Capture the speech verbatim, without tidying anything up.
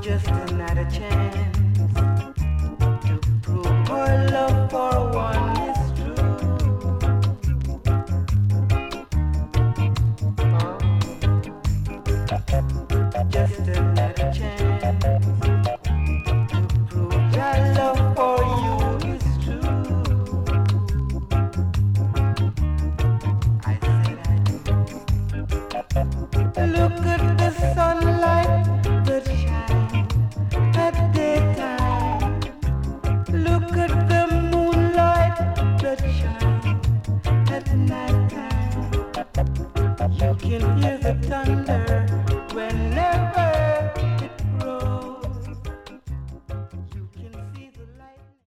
just another chance to prove our love for one is true. Oh, just another chance.